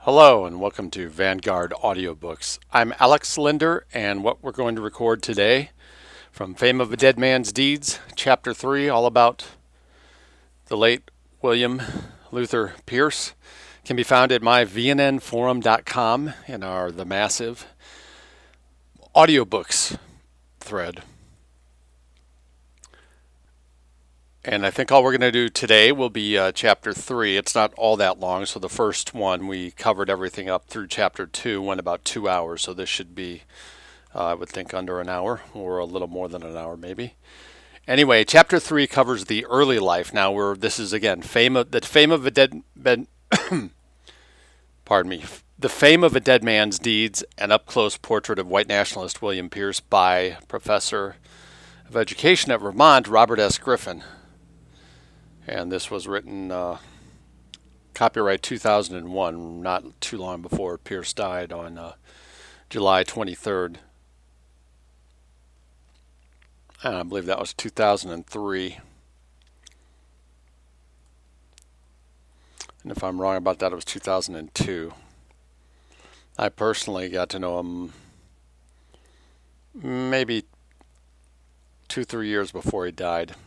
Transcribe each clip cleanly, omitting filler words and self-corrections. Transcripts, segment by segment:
Hello and welcome to Vanguard Audiobooks. I'm Alex Linder, and what we're going to record today from Fame of a Dead Man's Deeds, Chapter 3, all about the late William Luther Pierce, can be found at myvnnforum.com in our The Massive Audiobooks thread. And I think all we're going to do today will be Chapter 3. It's not all that long, so the first one, we covered everything up through Chapter 2, went about 2 hours, so this should be, I would think, under an hour, or a little more than an hour maybe. Anyway, Chapter 3 covers the early life. Now, this is, again, the Fame of a Dead Man's Deeds, an up-close portrait of white nationalist William Pierce by Professor of Education at Vermont, Robert S. Griffin. And this was written copyright 2001, not too long before Pierce died on July 23rd. And I believe that was 2003. And if I'm wrong about that, it was 2002. I personally got to know him maybe 2-3 years before he died.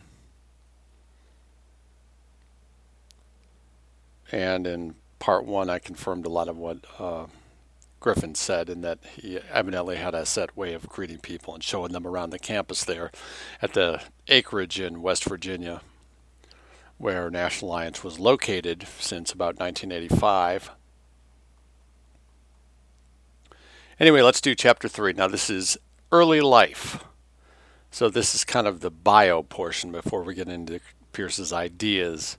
And in part one, I confirmed a lot of what Griffin said, in that he evidently had a set way of greeting people and showing them around the campus there at the acreage in West Virginia, where National Alliance was located since about 1985. Anyway, let's do Chapter 3. Now, this is early life. So this is kind of the bio portion before we get into Pierce's ideas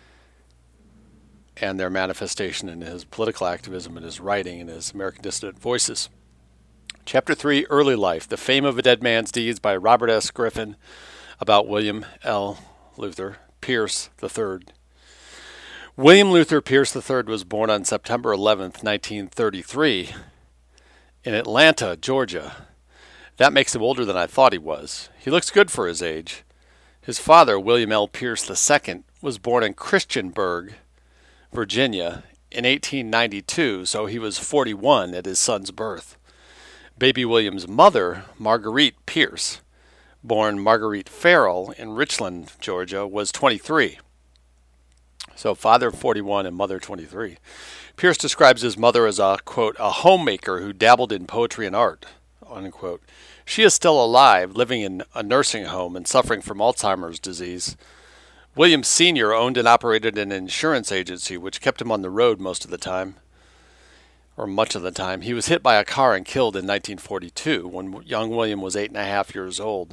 and their manifestation in his political activism and his writing and his American Dissident Voices. Chapter 3, Early Life, The Fame of a Dead Man's Deeds by Robert S. Griffin, about William L. Luther Pierce III. William Luther Pierce III was born on September 11th, 1933, in Atlanta, Georgia. That makes him older than I thought he was. He looks good for his age. His father, William L. Pierce II, was born in Christiansburg, Virginia, in 1892, so he was 41 at his son's birth. Baby William's mother, Marguerite Pierce, born Marguerite Farrell in Richland, Georgia, was 23. So father 41 and mother 23. Pierce describes his mother as a, quote, a homemaker who dabbled in poetry and art, unquote. She is still alive, living in a nursing home and suffering from Alzheimer's disease. William Sr. owned and operated an insurance agency, which kept him on the road most of the time, or much of the time. He was hit by a car and killed in 1942, when young William was 8.5 years old.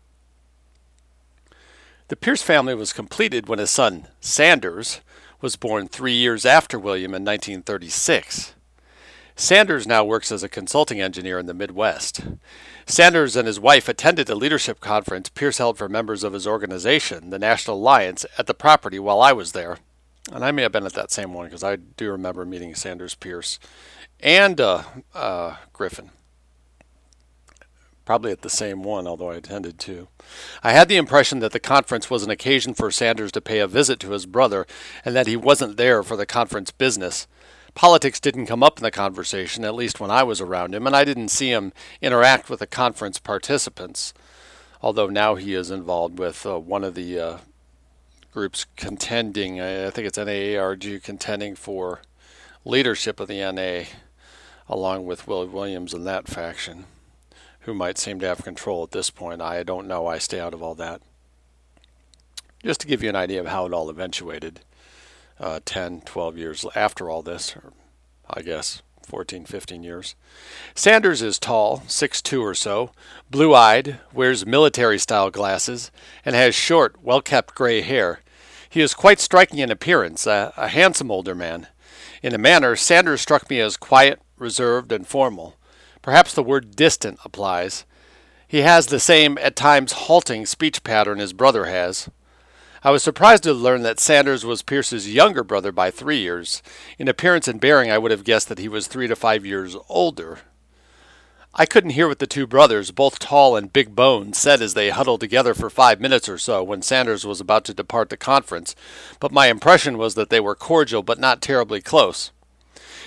The Pierce family was completed when his son, Sanders, was born 3 years after William in 1936. Sanders now works as a consulting engineer in the Midwest. Sanders and his wife attended a leadership conference Pierce held for members of his organization, the National Alliance, at the property while I was there. And I may have been at that same one, because I do remember meeting Sanders Pierce and Griffin. Probably at the same one, although I attended two. I had the impression that the conference was an occasion for Sanders to pay a visit to his brother, and that he wasn't there for the conference business. Politics didn't come up in the conversation, at least when I was around him, and I didn't see him interact with the conference participants, although now he is involved with one of the groups contending, I think it's NAARG, contending for leadership of the NA, along with Will Williams and that faction, who might seem to have control at this point. I don't know. I stay out of all that. Just to give you an idea of how it all eventuated. 10, 12 years after all this, or I guess 14, 15 years. Sanders is tall, 6'2" or so, blue-eyed, wears military-style glasses, and has short, well-kept gray hair. He is quite striking in appearance, a handsome older man. In a manner, Sanders struck me as quiet, reserved, and formal. Perhaps the word distant applies. He has the same, at times halting, speech pattern his brother has. I was surprised to learn that Sanders was Pierce's younger brother by 3 years. In appearance and bearing, I would have guessed that he was 3 to 5 years older. I couldn't hear what the two brothers, both tall and big boned, said as they huddled together for 5 minutes or so when Sanders was about to depart the conference, but my impression was that they were cordial but not terribly close.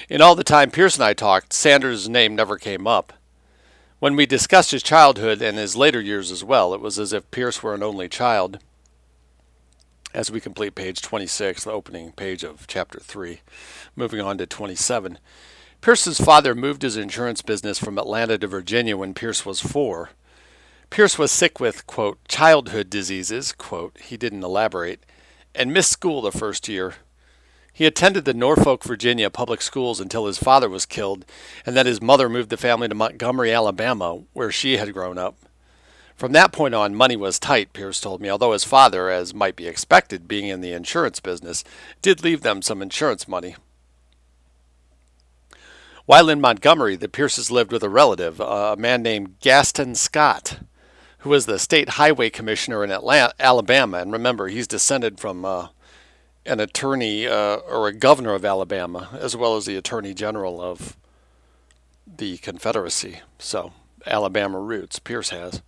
In all the time Pierce and I talked, Sanders' name never came up. When we discussed his childhood and his later years as well, it was as if Pierce were an only child. As we complete page 26, the opening page of chapter 3, moving on to 27. Pierce's father moved his insurance business from Atlanta to Virginia when Pierce was 4. Pierce was sick with, quote, childhood diseases, quote, he didn't elaborate, and missed school the first year. He attended the Norfolk, Virginia public schools until his father was killed, and then his mother moved the family to Montgomery, Alabama, where she had grown up. From that point on, money was tight, Pierce told me, although his father, as might be expected being in the insurance business, did leave them some insurance money. While in Montgomery, the Pierces lived with a relative, a man named Gaston Scott, who was the state highway commissioner in Alabama. And remember, he's descended from an attorney or a governor of Alabama, as well as the attorney general of the Confederacy. So, Alabama roots, Pierce has.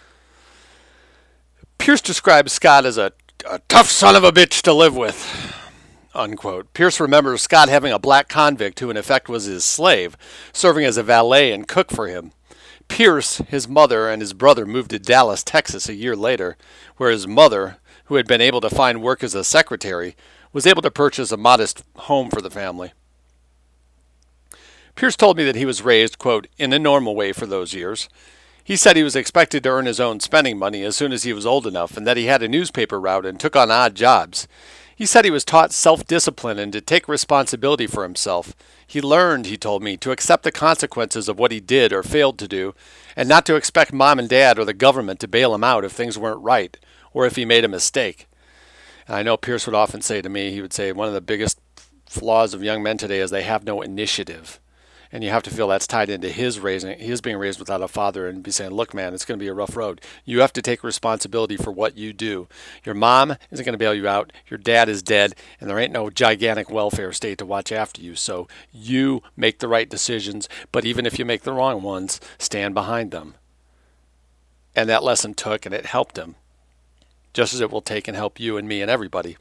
Pierce describes Scott as a tough son of a bitch to live with, unquote. Pierce remembers Scott having a black convict who in effect was his slave, serving as a valet and cook for him. Pierce, his mother, and his brother moved to Dallas, Texas a year later, where his mother, who had been able to find work as a secretary, was able to purchase a modest home for the family. Pierce told me that he was raised, quote, in a normal way for those years. He said he was expected to earn his own spending money as soon as he was old enough, and that he had a newspaper route and took on odd jobs. He said he was taught self-discipline and to take responsibility for himself. He learned, he told me, to accept the consequences of what he did or failed to do, and not to expect mom and dad or the government to bail him out if things weren't right, or if he made a mistake. And I know Pierce would often say to me, he would say, one of the biggest flaws of young men today is they have no initiative. And you have to feel that's tied into his raising. He is being raised without a father and be saying, look, man, it's going to be a rough road. You have to take responsibility for what you do. Your mom isn't going to bail you out. Your dad is dead, and there ain't no gigantic welfare state to watch after you. So you make the right decisions, but even if you make the wrong ones, stand behind them. And that lesson took, and it helped him, just as it will take and help you and me and everybody.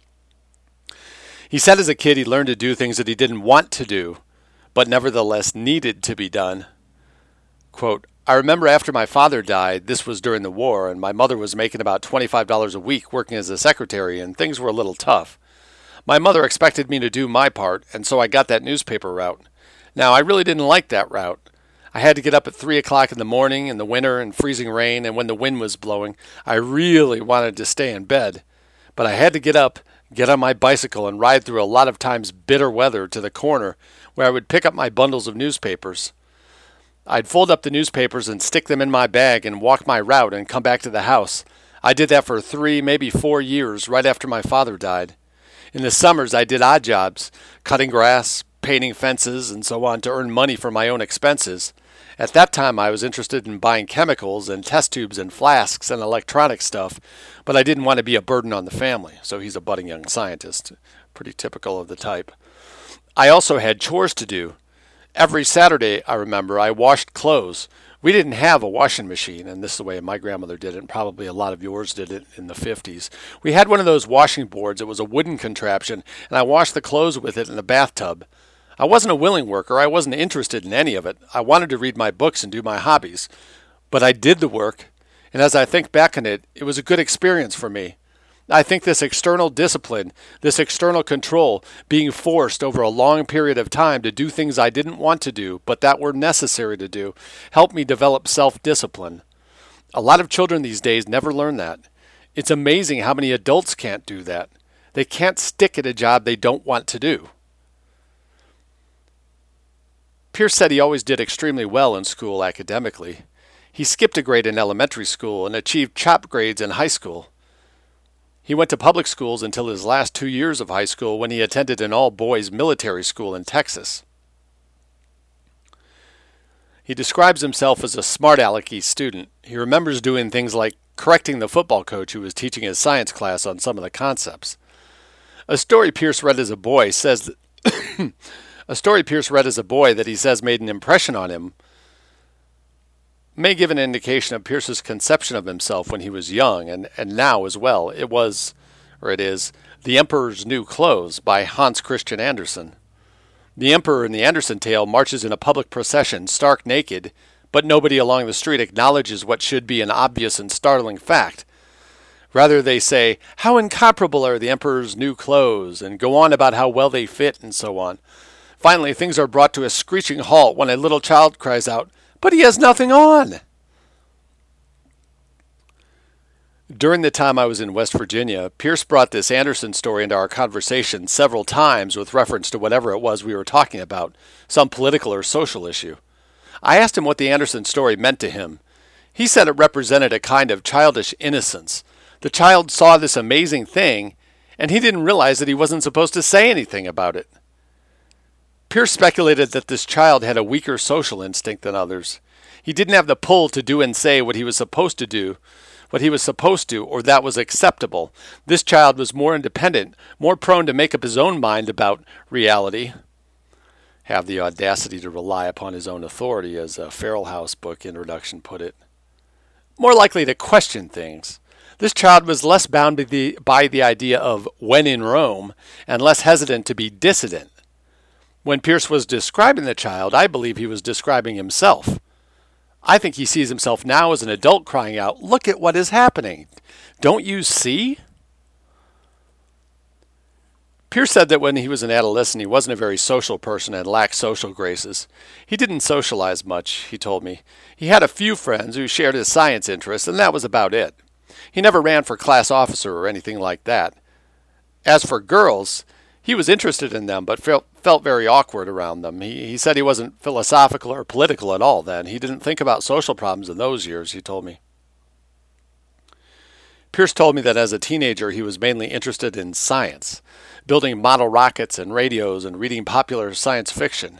He said as a kid he learned to do things that he didn't want to do, but nevertheless needed to be done. Quote, I remember after my father died, this was during the war, and my mother was making about $25 a week working as a secretary, and things were a little tough. My mother expected me to do my part, and so I got that newspaper route. Now, I really didn't like that route. I had to get up at 3 o'clock in the morning in the winter and freezing rain, and when the wind was blowing, I really wanted to stay in bed. But I had to get up, get on my bicycle, and ride through a lot of times bitter weather to the corner where I would pick up my bundles of newspapers. I'd fold up the newspapers and stick them in my bag and walk my route and come back to the house. I did that for 3, maybe 4 years right after my father died. In the summers, I did odd jobs, cutting grass, painting fences, and so on to earn money for my own expenses. At that time, I was interested in buying chemicals and test tubes and flasks and electronic stuff, but I didn't want to be a burden on the family. So he's a budding young scientist, pretty typical of the type. I also had chores to do. Every Saturday, I remember, I washed clothes. We didn't have a washing machine, and this is the way my grandmother did it, and probably a lot of yours did it in the 50s. We had one of those washing boards. It was a wooden contraption, and I washed the clothes with it in the bathtub. I wasn't a willing worker. I wasn't interested in any of it. I wanted to read my books and do my hobbies. But I did the work, and as I think back on it, it was a good experience for me. I think this external discipline, this external control, being forced over a long period of time to do things I didn't want to do, but that were necessary to do, helped me develop self-discipline. A lot of children these days never learn that. It's amazing how many adults can't do that. They can't stick at a job they don't want to do. Pierce said he always did extremely well in school academically. He skipped a grade in elementary school and achieved top grades in high school. He went to public schools until his last 2 years of high school when he attended an all-boys military school in Texas. He describes himself as a smart-alecky student. He remembers doing things like correcting the football coach who was teaching his science class on some of the concepts. A story Pierce read as a boy that he says made an impression on him may give an indication of Pierce's conception of himself when he was young, and now as well. It is, The Emperor's New Clothes by Hans Christian Andersen. The emperor in the Andersen tale marches in a public procession, stark naked, but nobody along the street acknowledges what should be an obvious and startling fact. Rather, they say, "How incomparable are the emperor's new clothes," and go on about how well they fit, and so on. Finally, things are brought to a screeching halt when a little child cries out, "But he has nothing on!" During the time I was in West Virginia, Pierce brought this Andersen story into our conversation several times with reference to whatever it was we were talking about, some political or social issue. I asked him what the Andersen story meant to him. He said it represented a kind of childish innocence. The child saw this amazing thing, and he didn't realize that he wasn't supposed to say anything about it. Pierce speculated that this child had a weaker social instinct than others. He didn't have the pull to do and say what he was supposed to do, or that was acceptable. This child was more independent, more prone to make up his own mind about reality. Have the audacity to rely upon his own authority, as a Farrell House book introduction put it. More likely to question things. This child was less bound by the idea of when in Rome, and less hesitant to be dissident. When Pierce was describing the child, I believe he was describing himself. I think he sees himself now as an adult crying out, "Look at what is happening. Don't you see?" Pierce said that when he was an adolescent, he wasn't a very social person and lacked social graces. He didn't socialize much, he told me. He had a few friends who shared his science interests, and that was about it. He never ran for class officer or anything like that. As for girls, he was interested in them, but felt very awkward around them. He said he wasn't philosophical or political at all then. He didn't think about social problems in those years, he told me. Pierce told me that as a teenager he was mainly interested in science, building model rockets and radios and reading science fiction.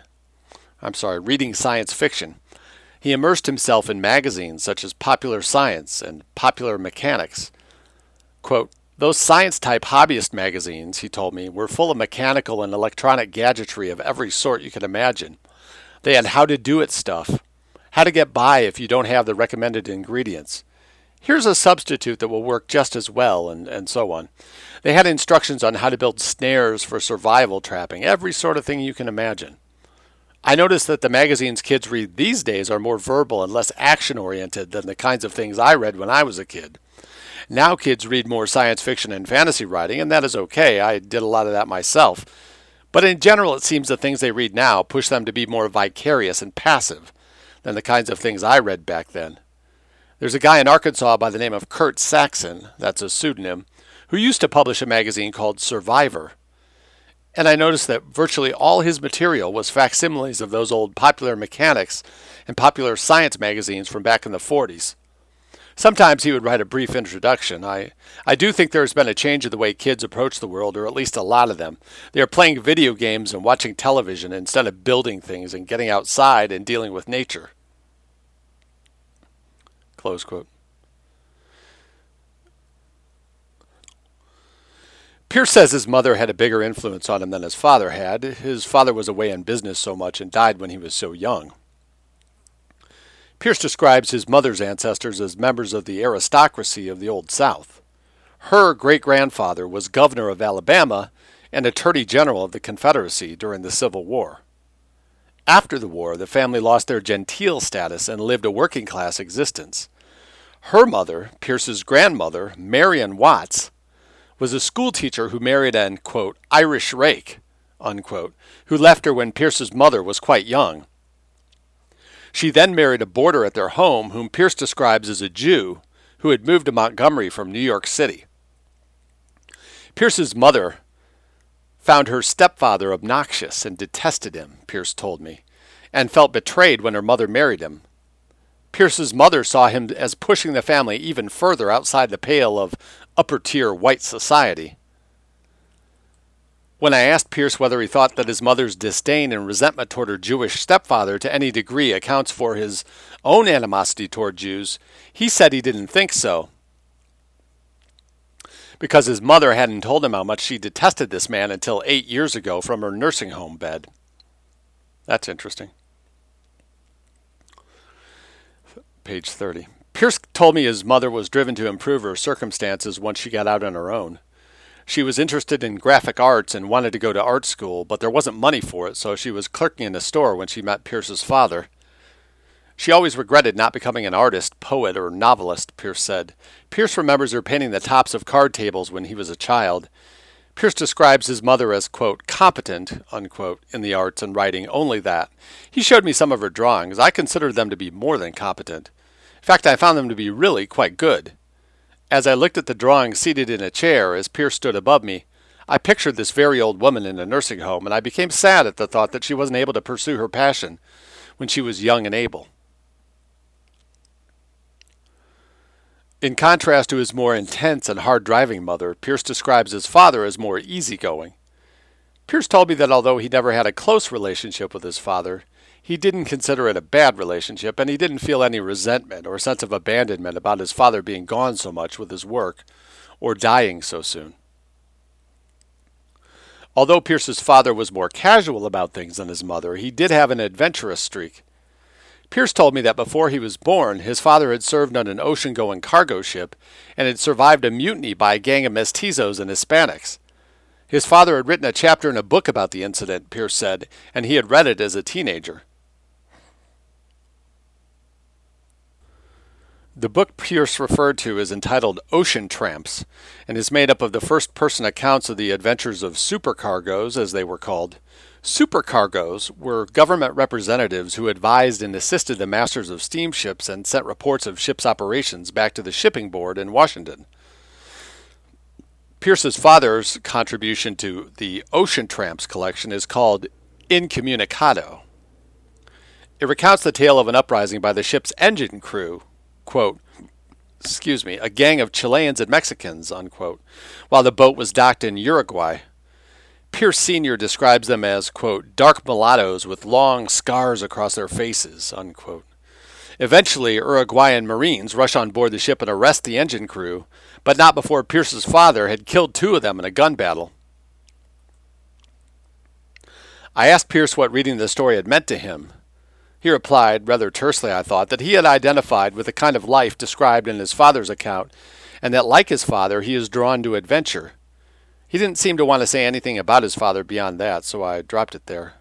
He immersed himself in magazines such as Popular Science and Popular Mechanics. Quote, "Those science-type hobbyist magazines," he told me, "were full of mechanical and electronic gadgetry of every sort you could imagine. They had how-to-do-it stuff, how to get by if you don't have the recommended ingredients. Here's a substitute that will work just as well, and so on. They had instructions on how to build snares for survival trapping, every sort of thing you can imagine. I noticed that the magazines kids read these days are more verbal and less action-oriented than the kinds of things I read when I was a kid. Now kids read more science fiction and fantasy writing, and that is okay. I did a lot of that myself. But in general, it seems the things they read now push them to be more vicarious and passive than the kinds of things I read back then. There's a guy in Arkansas by the name of Kurt Saxon, that's a pseudonym, who used to publish a magazine called Survivor. And I noticed that virtually all his material was facsimiles of those old Popular Mechanics and Popular Science magazines from back in the 40s. Sometimes he would write a brief introduction. I do think there's been a change in the way kids approach the world, or at least a lot of them. They are playing video games and watching television instead of building things and getting outside and dealing with nature. Close quote. Pierce says his mother had a bigger influence on him than his father had. His father was away in business so much and died when he was so young. Pierce describes his mother's ancestors as members of the aristocracy of the Old South. Her great-grandfather was governor of Alabama and attorney general of the Confederacy during the Civil War. After the war, the family lost their genteel status and lived a working-class existence. Her mother, Pierce's grandmother, Marion Watts, was a schoolteacher who married an, quote, Irish rake, unquote, who left her when Pierce's mother was quite young. She then married a boarder at their home whom Pierce describes as a Jew who had moved to Montgomery from New York City. Pierce's mother found her stepfather obnoxious and detested him, Pierce told me, and felt betrayed when her mother married him. Pierce's mother saw him as pushing the family even further outside the pale of upper-tier white society. When I asked Pierce whether he thought that his mother's disdain and resentment toward her Jewish stepfather to any degree accounts for his own animosity toward Jews, he said he didn't think so, because his mother hadn't told him how much she detested this man until 8 years ago from her nursing home bed. That's interesting. Page 30. Pierce told me his mother was driven to improve her circumstances once she got out on her own. She was interested in graphic arts and wanted to go to art school, but there wasn't money for it, so she was clerking in a store when she met Pierce's father. She always regretted not becoming an artist, poet, or novelist, Pierce said. Pierce remembers her painting the tops of card tables when he was a child. Pierce describes his mother as, quote, competent, unquote, in the arts and writing, only that. He showed me some of her drawings. I considered them to be more than competent. In fact, I found them to be really quite good. As I looked at the drawing seated in a chair as Pierce stood above me, I pictured this very old woman in a nursing home, and I became sad at the thought that she wasn't able to pursue her passion when she was young and able. In contrast to his more intense and hard-driving mother, Pierce describes his father as more easygoing. Pierce told me that although he never had a close relationship with his father, he didn't consider it a bad relationship, and he didn't feel any resentment or sense of abandonment about his father being gone so much with his work or dying so soon. Although Pierce's father was more casual about things than his mother, he did have an adventurous streak. Pierce told me that before he was born, his father had served on an ocean-going cargo ship and had survived a mutiny by a gang of mestizos and Hispanics. His father had written a chapter in a book about the incident, Pierce said, and he had read it as a teenager. The book Pierce referred to is entitled Ocean Tramps and is made up of the first-person accounts of the adventures of supercargoes, as they were called. Supercargoes were government representatives who advised and assisted the masters of steamships and sent reports of ships' operations back to the shipping board in Washington. Pierce's father's contribution to the Ocean Tramps collection is called Incommunicado. It recounts the tale of an uprising by the ship's engine crew, quote, a gang of Chileans and Mexicans, unquote, while the boat was docked in Uruguay. Pierce Sr. describes them as, quote, dark mulattoes with long scars across their faces, unquote. Eventually, Uruguayan Marines rush on board the ship and arrest the engine crew, but not before Pierce's father had killed 2 of them in a gun battle. I asked Pierce what reading the story had meant to him. He replied, rather tersely I thought, that he had identified with the kind of life described in his father's account, and that, like his father, he is drawn to adventure. He didn't seem to want to say anything about his father beyond that, so I dropped it there.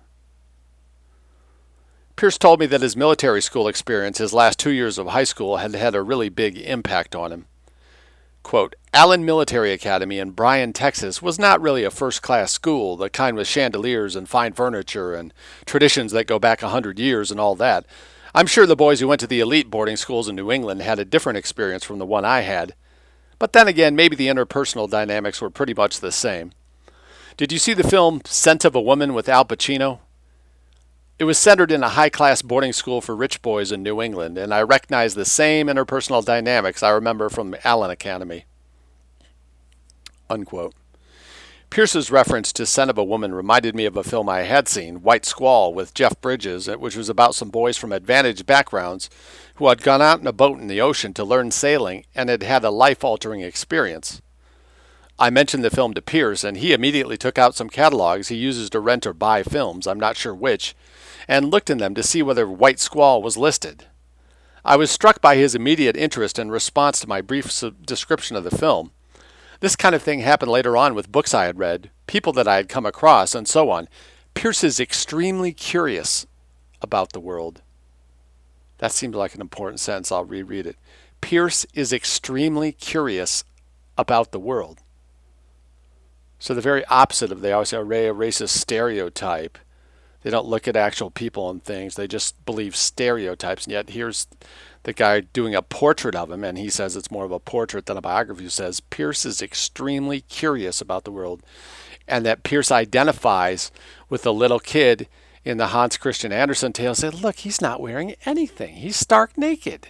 Pierce told me that his military school experience, his last 2 years of high school, had had a really big impact on him. Quote, Allen Military Academy in Bryan, Texas was not really a first-class school, the kind with chandeliers and fine furniture and traditions that go back 100 years and all that. I'm sure the boys who went to the elite boarding schools in New England had a different experience from the one I had. But then again, maybe the interpersonal dynamics were pretty much the same. Did you see the film Scent of a Woman with Al Pacino? It was centered in a high-class boarding school for rich boys in New England, and I recognized the same interpersonal dynamics I remember from the Allen Academy. Unquote. Pierce's reference to Scent of a Woman reminded me of a film I had seen, White Squall, with Jeff Bridges, which was about some boys from advantaged backgrounds who had gone out in a boat in the ocean to learn sailing and had had a life-altering experience. I mentioned the film to Pierce, and he immediately took out some catalogs he uses to rent or buy films, I'm not sure which, and looked in them to see whether White Squall was listed. I was struck by his immediate interest in response to my brief description of the film. This kind of thing happened later on with books I had read, people that I had come across, and so on. Pierce is extremely curious about the world. That seems like an important sentence. I'll reread it. Pierce is extremely curious about the world. So the very opposite of, they always say, a racist stereotype. They don't look at actual people and things. They just believe stereotypes. And yet here's the guy doing a portrait of him, and he says it's more of a portrait than a biography. Who says Pierce is extremely curious about the world, and that Pierce identifies with the little kid in the Hans Christian Andersen tale. Said, look, he's not wearing anything. He's stark naked.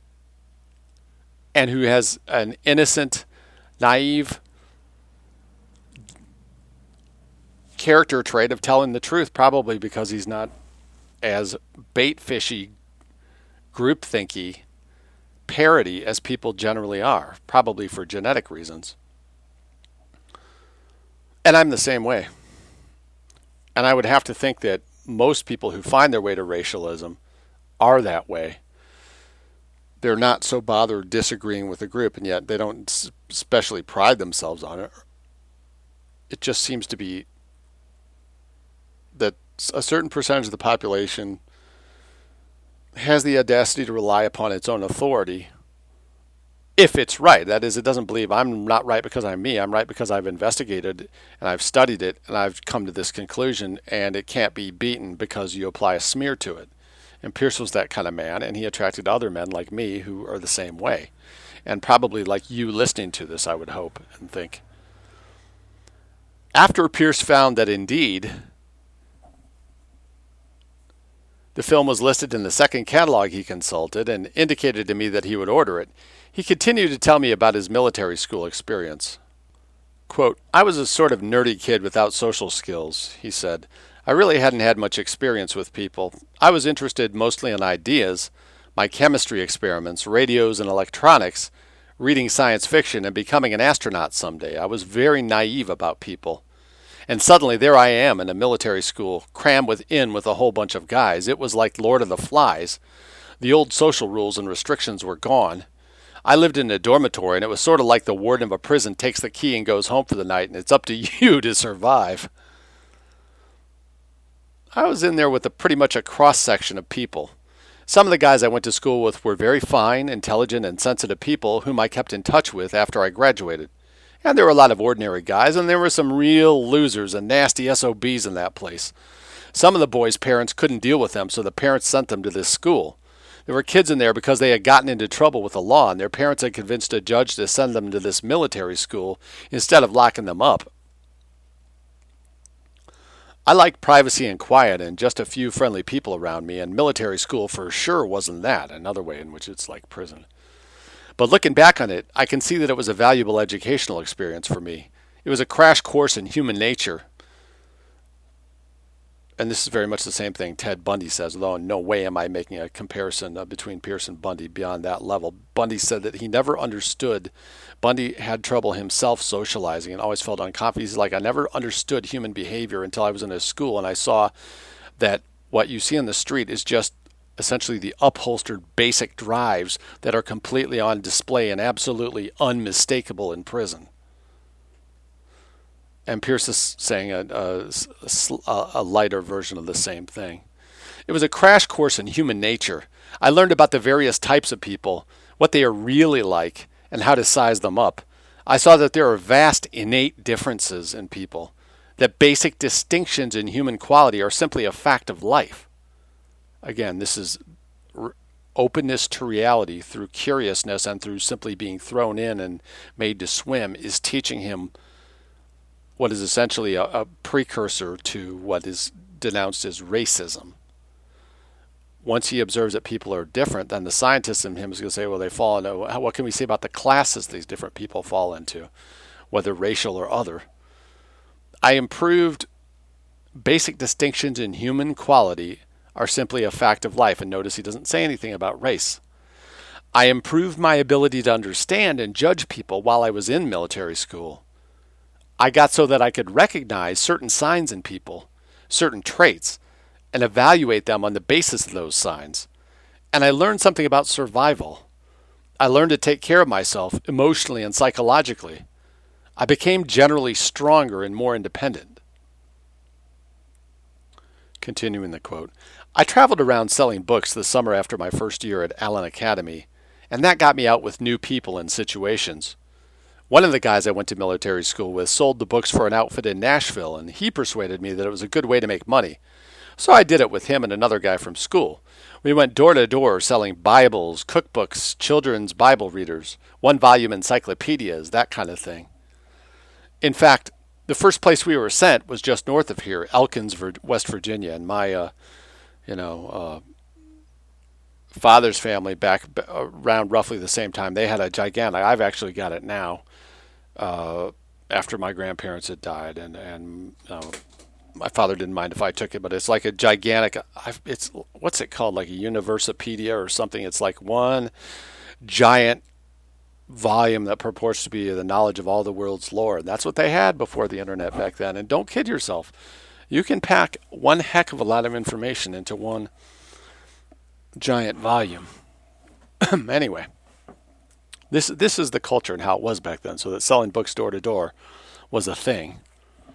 And who has an innocent, naive character trait of telling the truth, probably because he's not as bait-fishy, groupthinky, parody as people generally are, probably for genetic reasons. And I'm the same way. And I would have to think that most people who find their way to racialism are that way. They're not so bothered disagreeing with the group, and yet they don't especially pride themselves on it. it just seems to be that a certain percentage of the population has the audacity to rely upon its own authority if it's right. That is, it doesn't believe I'm not right because I'm me. I'm right because I've investigated and I've studied it and I've come to this conclusion, and it can't be beaten because you apply a smear to it. And Pierce was that kind of man, and he attracted other men like me who are the same way. And probably like you listening to this, I would hope and think. After Pierce found that indeed the film was listed in the second catalog he consulted and indicated to me that he would order it, he continued to tell me about his military school experience. Quote, "I was a sort of nerdy kid without social skills," he said. "I really hadn't had much experience with people. I was interested mostly in ideas, my chemistry experiments, radios and electronics, reading science fiction, and becoming an astronaut someday. I was very naive about people. And suddenly there I am in a military school, crammed with a whole bunch of guys. It was like Lord of the Flies. The old social rules and restrictions were gone. I lived in a dormitory, and it was sort of like the warden of a prison takes the key and goes home for the night, and it's up to you to survive. I was in there with pretty much a cross-section of people. Some of the guys I went to school with were very fine, intelligent, and sensitive people whom I kept in touch with after I graduated. And there were a lot of ordinary guys, and there were some real losers and nasty SOBs in that place. Some of the boys' parents couldn't deal with them, so the parents sent them to this school. There were kids in there because they had gotten into trouble with the law, and their parents had convinced a judge to send them to this military school instead of locking them up. I liked privacy and quiet and just a few friendly people around me, and military school for sure wasn't that, another way in which it's like prison. But looking back on it, I can see that it was a valuable educational experience for me. It was a crash course in human nature. And this is very much the same thing Ted Bundy says, although in no way am I making a comparison between Pierce and Bundy beyond that level. Bundy said that he never understood. Bundy had trouble himself socializing and always felt unconfident. He's like, I never understood human behavior until I was in a school and I saw that what you see on the street is just essentially the upholstered basic drives that are completely on display and absolutely unmistakable in prison. And Pierce is saying a lighter version of the same thing. It was a crash course in human nature. I learned about the various types of people, what they are really like, and how to size them up. I saw that there are vast innate differences in people, that basic distinctions in human quality are simply a fact of life. Again, this is openness to reality through curiousness and through simply being thrown in and made to swim is teaching him what is essentially a precursor to what is denounced as racism. Once he observes that people are different, then the scientist in him is going to say, well, they fall into, what can we say about the classes these different people fall into, whether racial or other? I improved basic distinctions in human quality are simply a fact of life. And notice he doesn't say anything about race. I improved my ability to understand and judge people while I was in military school. I got so that I could recognize certain signs in people, certain traits, and evaluate them on the basis of those signs. And I learned something about survival. I learned to take care of myself emotionally and psychologically. I became generally stronger and more independent. Continuing the quote, I traveled around selling books the summer after my first year at Allen Academy, and that got me out with new people and situations. One of the guys I went to military school with sold the books for an outfit in Nashville, and he persuaded me that it was a good way to make money. So I did it with him and another guy from school. We went door to door selling Bibles, cookbooks, children's Bible readers, one-volume encyclopedias, that kind of thing. In fact, the first place we were sent was just north of here, Elkins, West Virginia, and my, father's family back around roughly the same time. They had a gigantic, I've actually got it now, after my grandparents had died, and my father didn't mind if I took it, but it's like a gigantic, it's, what's it called, like a Universipedia or something. It's like one giant volume that purports to be the knowledge of all the world's lore. And that's what they had before the internet back then. And don't kid yourself. You can pack one heck of a lot of information into one giant volume. Anyway, this is the culture and how it was back then, so that selling books door to door was a thing.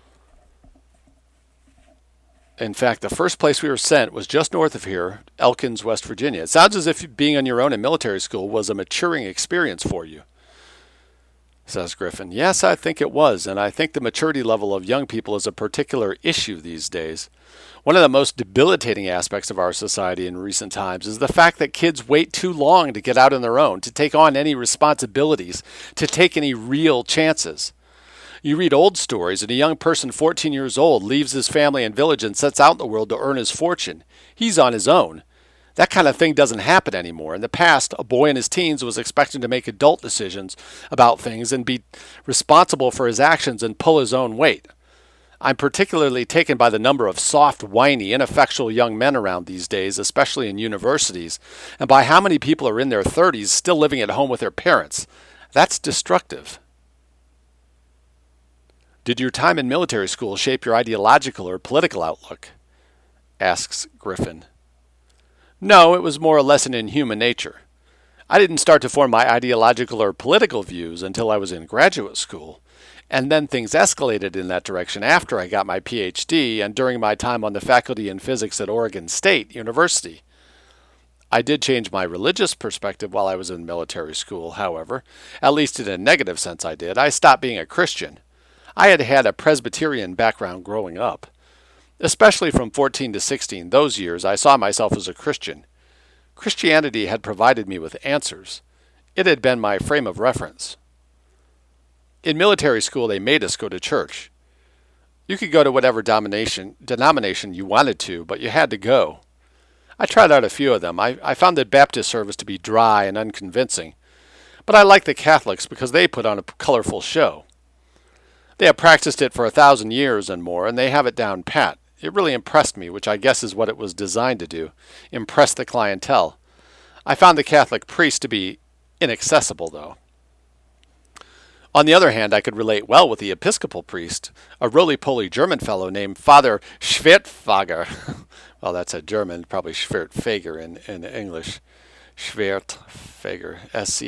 In fact, the first place we were sent was just north of here, Elkins, West Virginia. It sounds as if being on your own in military school was a maturing experience for you, says Griffin. Yes, I think it was, and I think the maturity level of young people is a particular issue these days. One of the most debilitating aspects of our society in recent times is the fact that kids wait too long to get out on their own, to take on any responsibilities, to take any real chances. You read old stories, and a young person 14 years old leaves his family and village and sets out in the world to earn his fortune. He's on his own. That kind of thing doesn't happen anymore. In the past, a boy in his teens was expected to make adult decisions about things and be responsible for his actions and pull his own weight. I'm particularly taken by the number of soft, whiny, ineffectual young men around these days, especially in universities, and by how many people are in their 30s still living at home with their parents. That's destructive. Did your time in military school shape your ideological or political outlook? Asks Griffin. No, it was more a lesson in human nature. I didn't start to form my ideological or political views until I was in graduate school, and then things escalated in that direction after I got my PhD and during my time on the faculty in physics at Oregon State University. I did change my religious perspective while I was in military school, however, at least in a negative sense I did. I stopped being a Christian. I had had a Presbyterian background growing up. Especially from 14 to 16, those years, I saw myself as a Christian. Christianity had provided me with answers. It had been my frame of reference. In military school, they made us go to church. You could go to whatever denomination you wanted to, but you had to go. I tried out a few of them. I found the Baptist service to be dry and unconvincing, but I liked the Catholics because they put on a colorful show. They have practiced it for 1,000 years and more, and they have it down pat. It really impressed me, which I guess is what it was designed to do, impress the clientele. I found the Catholic priest to be inaccessible, though. On the other hand, I could relate well with the Episcopal priest, a roly-poly German fellow named Father Schwertfeger. Well, that's a German, probably Schwertfeger in English. Schwertfeger,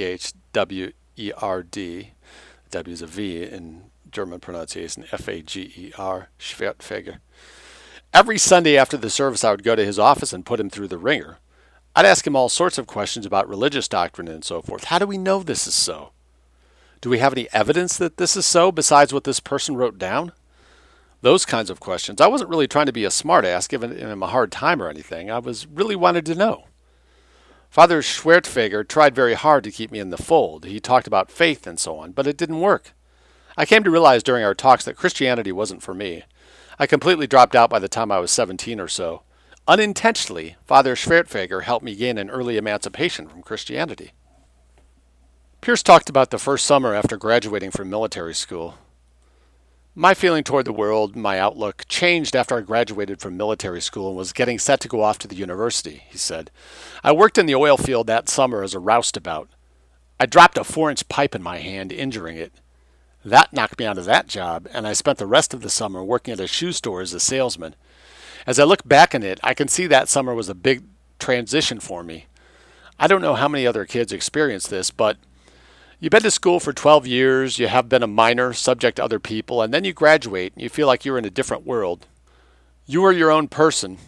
S-C-H-W-E-R-D. W is a V in German pronunciation, F-A-G-E-R, Schwertfeger. Every Sunday after the service, I would go to his office and put him through the ringer. I'd ask him all sorts of questions about religious doctrine and so forth. How do we know this is so? Do we have any evidence that this is so besides what this person wrote down? Those kinds of questions. I wasn't really trying to be a smartass, giving him a hard time or anything. I was really wanted to know. Father Schwertfeger tried very hard to keep me in the fold. He talked about faith and so on, but it didn't work. I came to realize during our talks that Christianity wasn't for me. I completely dropped out by the time I was 17 or so. Unintentionally, Father Schwertfeger helped me gain an early emancipation from Christianity. Pierce talked about the first summer after graduating from military school. My feeling toward the world, my outlook, changed after I graduated from military school and was getting set to go off to the university, he said. I worked in the oil field that summer as a roustabout. I dropped a 4-inch pipe in my hand, injuring it. That knocked me out of that job, and I spent the rest of the summer working at a shoe store as a salesman. As I look back on it, I can see that summer was a big transition for me. I don't know how many other kids experience this, but you've been to school for 12 years, you have been a minor, subject to other people, and then you graduate and you feel like you're in a different world. You are your own person.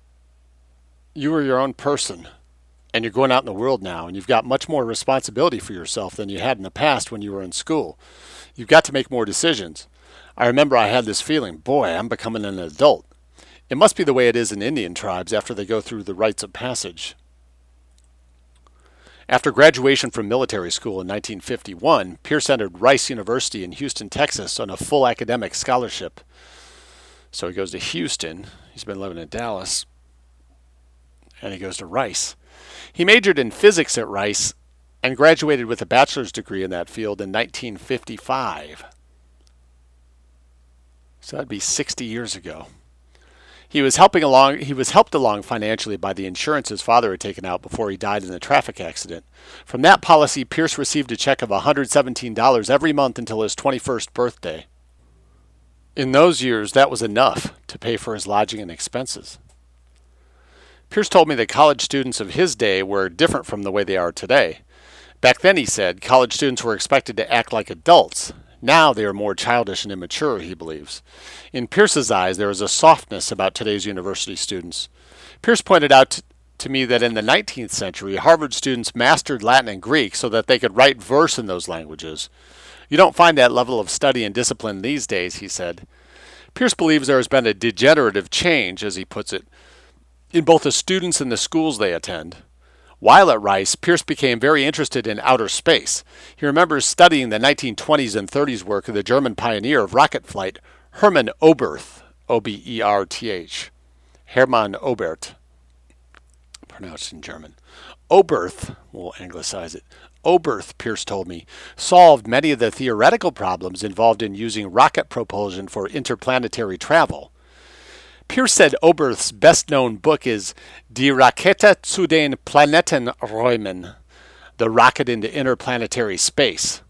You are your own person. And you're going out in the world now, and you've got much more responsibility for yourself than you had in the past when you were in school. You've got to make more decisions. I remember I had this feeling, boy, I'm becoming an adult. It must be the way it is in Indian tribes after they go through the rites of passage. After graduation from military school in 1951, Pierce entered Rice University in Houston, Texas on a full academic scholarship. So he goes to Houston. He's been living in Dallas. And he goes to Rice. He majored in physics at Rice and graduated with a bachelor's degree in that field in 1955. So that'd be 60 years ago. He was helped along financially by the insurance his father had taken out before he died in a traffic accident. From that policy, Pierce received a check of $117 every month until his 21st birthday. In those years, that was enough to pay for his lodging and expenses. Pierce told me that college students of his day were different from the way they are today. Back then, he said, college students were expected to act like adults. Now they are more childish and immature, he believes. In Pierce's eyes, there is a softness about today's university students. Pierce pointed out to me that in the 19th century, Harvard students mastered Latin and Greek so that they could write verse in those languages. You don't find that level of study and discipline these days, he said. Pierce believes there has been a degenerative change, as he puts it, in both the students and the schools they attend. While at Rice, Pierce became very interested in outer space. He remembers studying the 1920s and 30s work of the German pioneer of rocket flight, Hermann Oberth, O-B-E-R-T-H. Hermann Oberth, pronounced in German. Oberth, we'll anglicize it. Oberth, Pierce told me, solved many of the theoretical problems involved in using rocket propulsion for interplanetary travel. Pierce said Oberth's best-known book is Die Rakete zu den Planetenräumen, The Rocket into Interplanetary Space,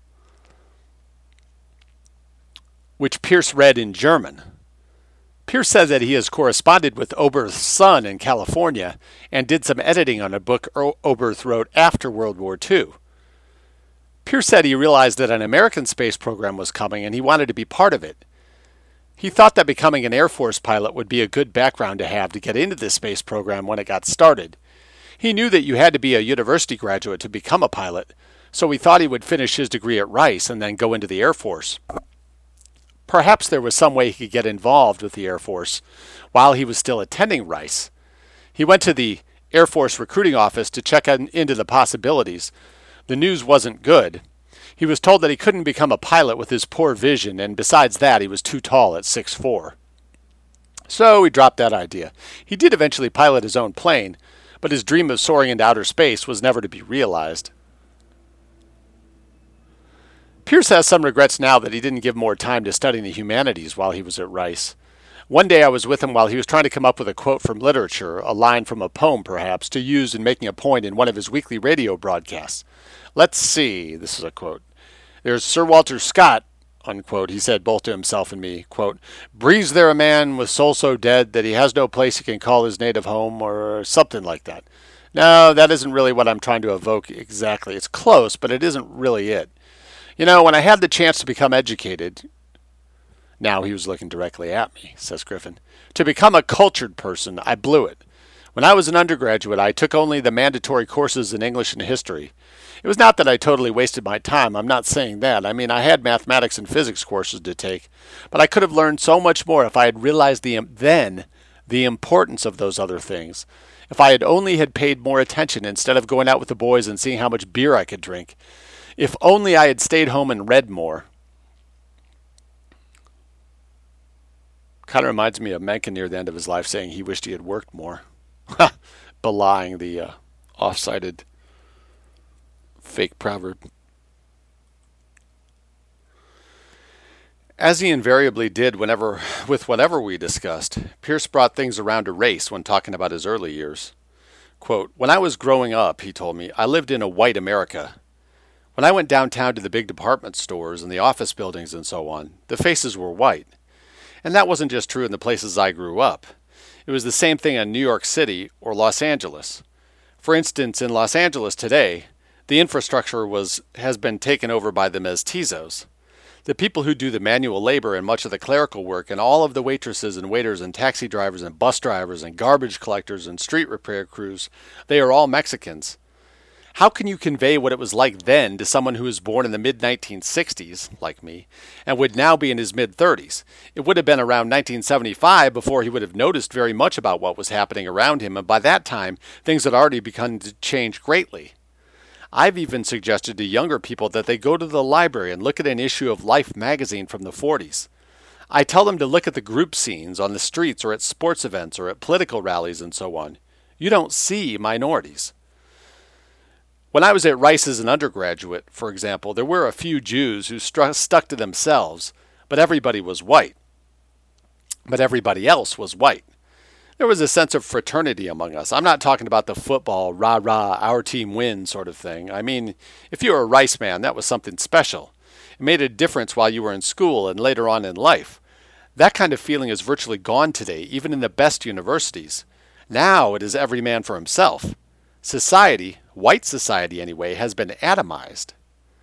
which Pierce read in German. Pierce said that he has corresponded with Oberth's son in California and did some editing on a book Oberth wrote after World War II. Pierce said he realized that an American space program was coming and he wanted to be part of it. He thought that becoming an Air Force pilot would be a good background to have to get into the space program when it got started. He knew that you had to be a university graduate to become a pilot, so he thought he would finish his degree at Rice and then go into the Air Force. Perhaps there was some way he could get involved with the Air Force while he was still attending Rice. He went to the Air Force recruiting office to check into the possibilities. The news wasn't good. He was told that he couldn't become a pilot with his poor vision, and besides that, he was too tall at 6'4". So he dropped that idea. He did eventually pilot his own plane, but his dream of soaring into outer space was never to be realized. Pierce has some regrets now that he didn't give more time to studying the humanities while he was at Rice. One day I was with him while he was trying to come up with a quote from literature, a line from a poem perhaps, to use in making a point in one of his weekly radio broadcasts. Let's see, this is a quote. There's Sir Walter Scott, unquote, he said both to himself and me, quote, breathes there a man with soul so dead that he has no place he can call his native home, or something like that. No, that isn't really what I'm trying to evoke exactly. It's close, but it isn't really it. You know, when I had the chance to become educated, now he was looking directly at me, says Griffin, to become a cultured person, I blew it. When I was an undergraduate, I took only the mandatory courses in English and history. It was not that I totally wasted my time. I'm not saying that. I mean, I had mathematics and physics courses to take, but I could have learned so much more if I had realized the importance of those other things. If I had only had paid more attention instead of going out with the boys and seeing how much beer I could drink. If only I had stayed home and read more. Kind of reminds me of Mencken near the end of his life saying he wished he had worked more. Belying the off-cited fake proverb. As he invariably did with whatever we discussed, Pierce brought things around to race when talking about his early years. Quote, when I was growing up, he told me, I lived in a white America. When I went downtown to the big department stores and the office buildings and so on, the faces were white. And that wasn't just true in the places I grew up. It was the same thing in New York City or Los Angeles. For instance, in Los Angeles today, the infrastructure has been taken over by the mestizos. The people who do the manual labor and much of the clerical work and all of the waitresses and waiters and taxi drivers and bus drivers and garbage collectors and street repair crews, they are all Mexicans. How can you convey what it was like then to someone who was born in the mid-1960s, like me, and would now be in his mid-30s? It would have been around 1975 before he would have noticed very much about what was happening around him, and by that time, things had already begun to change greatly. I've even suggested to younger people that they go to the library and look at an issue of Life magazine from the 40s. I tell them to look at the group scenes on the streets or at sports events or at political rallies and so on. You don't see minorities. When I was at Rice as an undergraduate, for example, there were a few Jews who stuck to themselves, but everybody was white. But everybody else was white. There was a sense of fraternity among us. I'm not talking about the football, rah-rah, our team wins sort of thing. I mean, if you were a Rice man, that was something special. It made a difference while you were in school and later on in life. That kind of feeling is virtually gone today, even in the best universities. Now it is every man for himself. Society, white society anyway, has been atomized.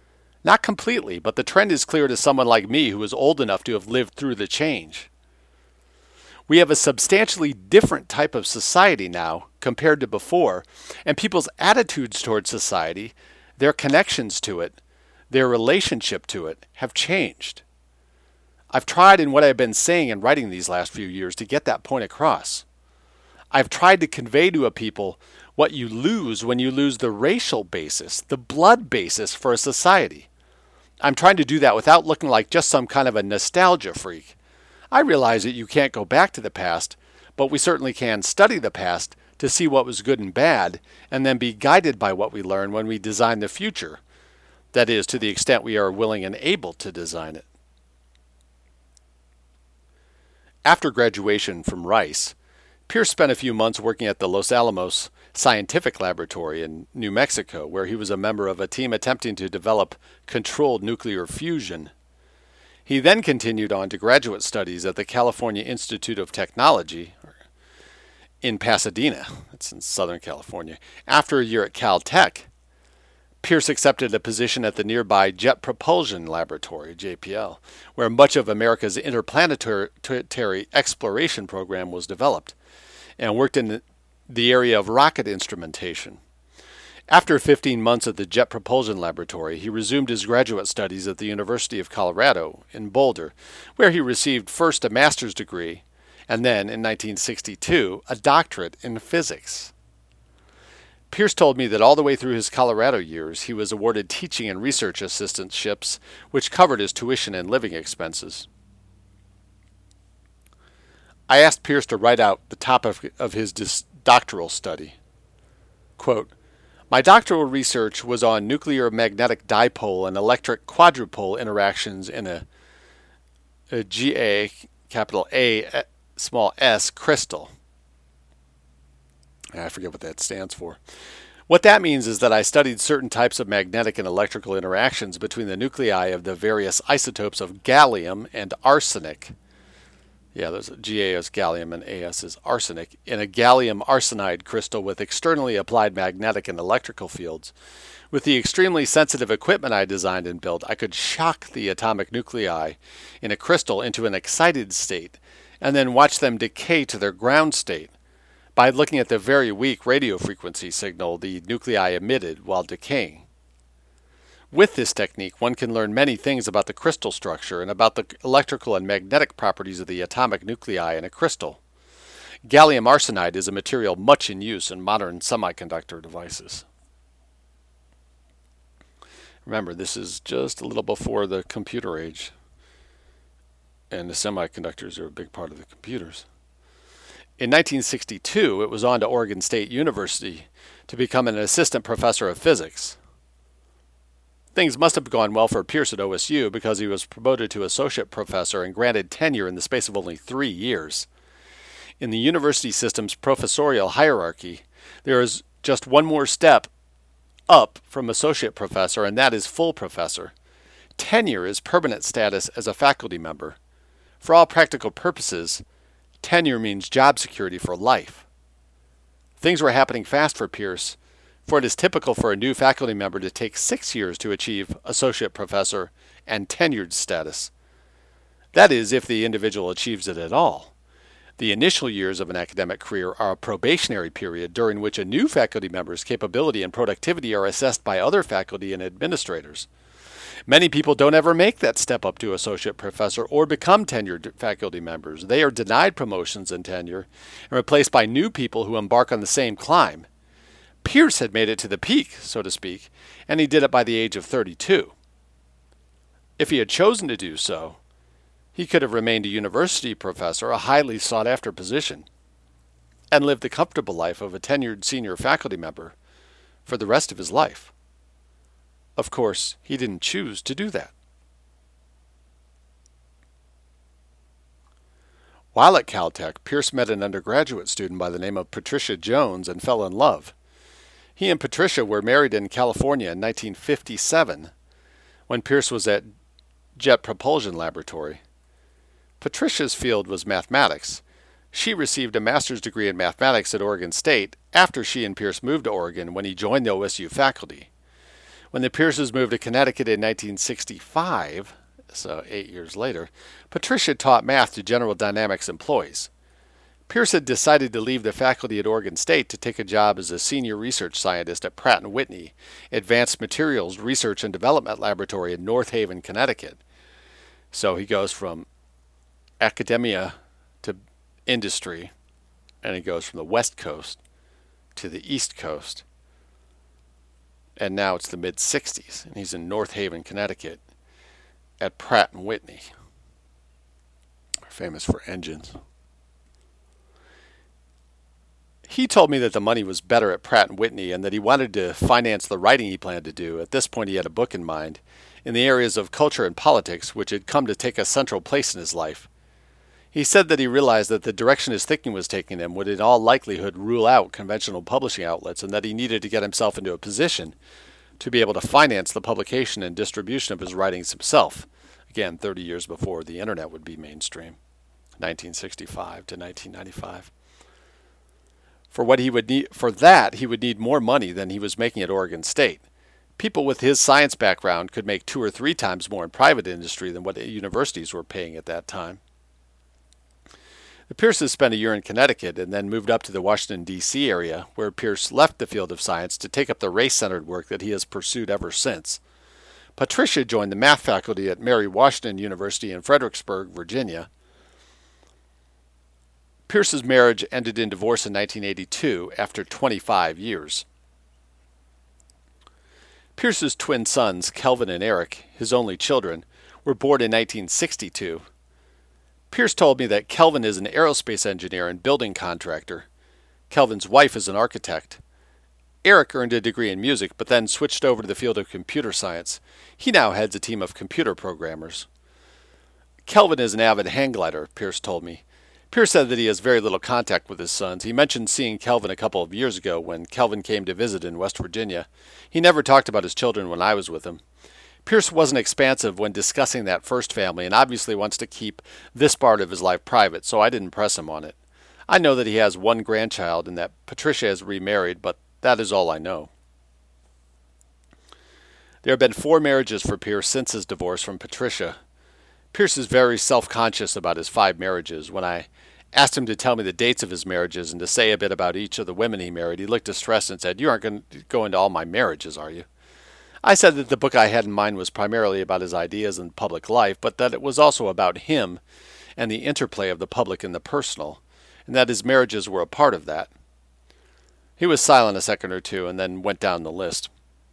Not completely, but the trend is clear to someone like me who is old enough to have lived through the change. We have a substantially different type of society now compared to before, and people's attitudes towards society, their connections to it, their relationship to it, have changed. I've tried in what I've been saying and writing these last few years to get that point across. I've tried to convey to a people what you lose when you lose the racial basis, the blood basis for a society. I'm trying to do that without looking like just some kind of a nostalgia freak. I realize that you can't go back to the past, but we certainly can study the past to see what was good and bad, and then be guided by what we learn when we design the future. That is, to the extent we are willing and able to design it. After graduation from Rice, Pierce spent a few months working at the Los Alamos Scientific Laboratory in New Mexico, where he was a member of a team attempting to develop controlled nuclear fusion. He then continued on to graduate studies at the California Institute of Technology in Pasadena. That's in Southern California. After a year at Caltech, Pierce accepted a position at the nearby Jet Propulsion Laboratory, JPL, where much of America's interplanetary exploration program was developed, and worked in the area of rocket instrumentation. After 15 months at the Jet Propulsion Laboratory, he resumed his graduate studies at the University of Colorado in Boulder, where he received first a master's degree, and then, in 1962, a doctorate in physics. Pierce told me that all the way through his Colorado years, he was awarded teaching and research assistantships, which covered his tuition and living expenses. I asked Pierce to write out the topic of his doctoral study. Quote, "My doctoral research was on nuclear magnetic dipole and electric quadrupole interactions in a Ga, capital A, small s, crystal." I forget what that stands for. What that means is that I studied certain types of magnetic and electrical interactions between the nuclei of the various isotopes of gallium and arsenic. Yeah, there's Ga is gallium and As is arsenic, in a gallium arsenide crystal with externally applied magnetic and electrical fields. With the extremely sensitive equipment I designed and built, I could shock the atomic nuclei in a crystal into an excited state, and then watch them decay to their ground state by looking at the very weak radio frequency signal the nuclei emitted while decaying. With this technique, one can learn many things about the crystal structure and about the electrical and magnetic properties of the atomic nuclei in a crystal. Gallium arsenide is a material much in use in modern semiconductor devices. Remember, this is just a little before the computer age, and the semiconductors are a big part of the computers. In 1962, it was on to Oregon State University to become an assistant professor of physics. Things must have gone well for Pierce at OSU because he was promoted to associate professor and granted tenure in the space of only 3 years. In the university system's professorial hierarchy, there is just one more step up from associate professor, and that is full professor. Tenure is permanent status as a faculty member. For all practical purposes, tenure means job security for life. Things were happening fast for Pierce, for it is typical for a new faculty member to take 6 years to achieve associate professor and tenured status. That is, if the individual achieves it at all. The initial years of an academic career are a probationary period during which a new faculty member's capability and productivity are assessed by other faculty and administrators. Many people don't ever make that step up to associate professor or become tenured faculty members. They are denied promotions and tenure and replaced by new people who embark on the same climb. Pierce had made it to the peak, so to speak, and he did it by the age of 32. If he had chosen to do so, he could have remained a university professor, a highly sought-after position, and lived the comfortable life of a tenured senior faculty member for the rest of his life. Of course, he didn't choose to do that. While at Caltech, Pierce met an undergraduate student by the name of Patricia Jones and fell in love. He and Patricia were married in California in 1957, when Pierce was at Jet Propulsion Laboratory. Patricia's field was mathematics. She received a master's degree in mathematics at Oregon State after she and Pierce moved to Oregon when he joined the OSU faculty. When the Pierces moved to Connecticut in 1965, so 8 years later, Patricia taught math to General Dynamics employees. Pierce had decided to leave the faculty at Oregon State to take a job as a senior research scientist at Pratt & Whitney, Advanced Materials Research and Development Laboratory in North Haven, Connecticut. So he goes from academia to industry, and he goes from the West Coast to the East Coast. And now it's the mid-60s, and he's in North Haven, Connecticut at Pratt & Whitney, famous for engines. He told me that the money was better at Pratt & Whitney and that he wanted to finance the writing he planned to do. At this point, he had a book in mind in the areas of culture and politics, which had come to take a central place in his life. He said that he realized that the direction his thinking was taking him would in all likelihood rule out conventional publishing outlets, and that he needed to get himself into a position to be able to finance the publication and distribution of his writings himself. Again, 30 years before the internet would be mainstream, 1965 to 1995. For that, he would need more money than he was making at Oregon State. People with his science background could make 2 or 3 times more in private industry than what universities were paying at that time. The Pierces spent a year in Connecticut and then moved up to the Washington, D.C. area, where Pierce left the field of science to take up the race-centered work that he has pursued ever since. Patricia joined the math faculty at Mary Washington University in Fredericksburg, Virginia. Pierce's marriage ended in divorce in 1982 after 25 years. Pierce's twin sons, Kelvin and Eric, his only children, were born in 1962. Pierce told me that Kelvin is an aerospace engineer and building contractor. Kelvin's wife is an architect. Eric earned a degree in music, but then switched over to the field of computer science. He now heads a team of computer programmers. Kelvin is an avid hang glider, Pierce told me. Pierce said that he has very little contact with his sons. He mentioned seeing Kelvin a couple of years ago when Kelvin came to visit in West Virginia. He never talked about his children when I was with him. Pierce wasn't expansive when discussing that first family and obviously wants to keep this part of his life private, so I didn't press him on it. I know that he has 1 grandchild and that Patricia has remarried, but that is all I know. There have been 4 marriages for Pierce since his divorce from Patricia. Pierce is very self-conscious about his 5 marriages. When I asked him to tell me the dates of his marriages and to say a bit about each of the women he married, he looked distressed and said, "You aren't going to go into all my marriages, are you?" I said that the book I had in mind was primarily about his ideas and public life, but that it was also about him and the interplay of the public and the personal, and that his marriages were a part of that. He was silent a second or two and then went down the list.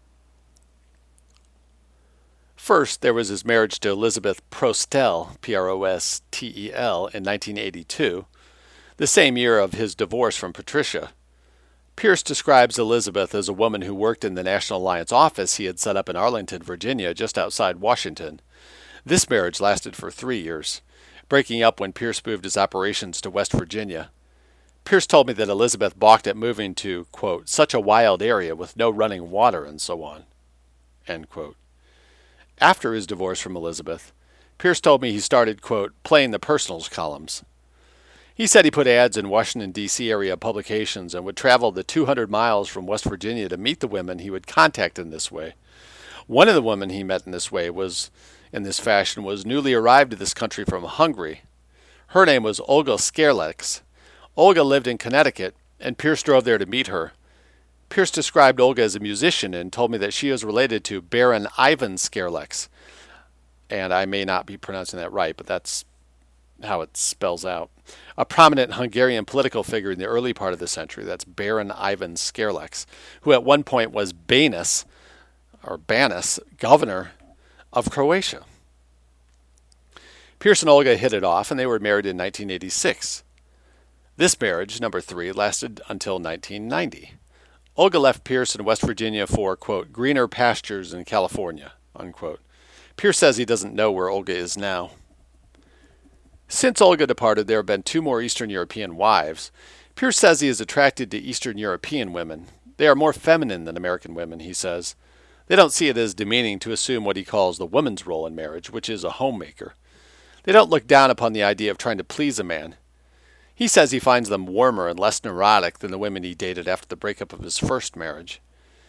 First, there was his marriage to Elizabeth Prostel, Prostel, in 1982, the same year of his divorce from Patricia. Pierce describes Elizabeth as a woman who worked in the National Alliance office he had set up in Arlington, Virginia, just outside Washington. This marriage lasted for 3 years, breaking up when Pierce moved his operations to West Virginia. Pierce told me that Elizabeth balked at moving to, quote, such a wild area with no running water and so on, end quote. After his divorce from Elizabeth, Pierce told me he started, quote, playing the personals columns. He said he put ads in Washington, D.C. area publications and would travel the 200 miles from West Virginia to meet the women he would contact in this way. One of the women he met in this fashion was newly arrived to this country from Hungary. Her name was Olga Skerlex. Olga lived in Connecticut, and Pierce drove there to meet her. Pierce described Olga as a musician and told me that she is related to Baron Ivan Skerlex. And I may not be pronouncing that right, but that's how it spells out. A prominent Hungarian political figure in the early part of the century. That's Baron Ivan Skerlex, who at one point was Banus, governor of Croatia. Pierce and Olga hit it off, and they were married in 1986. This marriage, number 3, lasted until 1990. Olga left Pierce in West Virginia for, quote, greener pastures in California, unquote. Pierce says he doesn't know where Olga is now. Since Olga departed, there have been 2 more Eastern European wives. Pierce says he is attracted to Eastern European women. They are more feminine than American women, he says. They don't see it as demeaning to assume what he calls the woman's role in marriage, which is a homemaker. They don't look down upon the idea of trying to please a man. He says he finds them warmer and less neurotic than the women he dated after the breakup of his first marriage.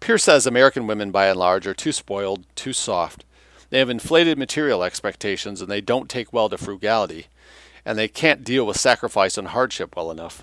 Pierce says American women, by and large, are too spoiled, too soft. They have inflated material expectations, and they don't take well to frugality, and they can't deal with sacrifice and hardship well enough.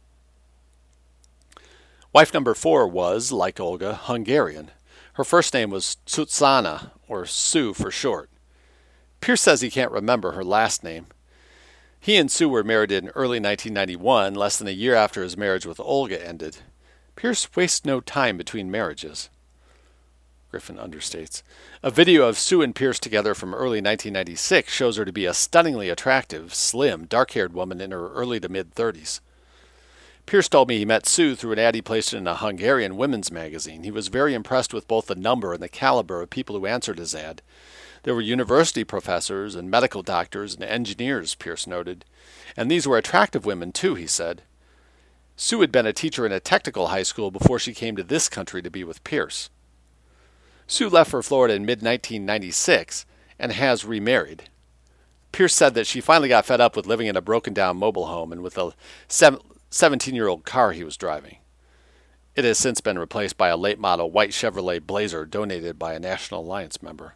Wife number 4 was, like Olga, Hungarian. Her first name was Tsutsana, or Sue for short. Pierce says he can't remember her last name. He and Sue were married in early 1991, less than a year after his marriage with Olga ended. Pierce wastes no time between marriages. Griffin understates. A video of Sue and Pierce together from early 1996 shows her to be a stunningly attractive, slim, dark-haired woman in her early to mid-30s. Pierce told me he met Sue through an ad he placed in a Hungarian women's magazine. He was very impressed with both the number and the caliber of people who answered his ad. There were university professors and medical doctors and engineers, Pierce noted. And these were attractive women, too, he said. Sue had been a teacher in a technical high school before she came to this country to be with Pierce. Sue left for Florida in mid-1996 and has remarried. Pierce said that she finally got fed up with living in a broken-down mobile home and with a 17-year-old car he was driving. It has since been replaced by a late-model white Chevrolet Blazer donated by a National Alliance member.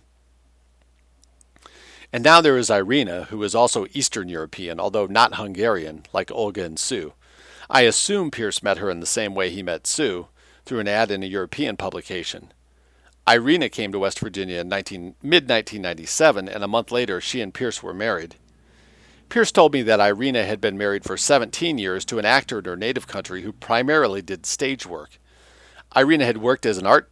And now there is Irina, who is also Eastern European, although not Hungarian, like Olga and Sue. I assume Pierce met her in the same way he met Sue, through an ad in a European publication. Irina came to West Virginia in mid-1997, and a month later she and Pierce were married. Pierce told me that Irina had been married for 17 years to an actor in her native country who primarily did stage work. Irina had worked as an art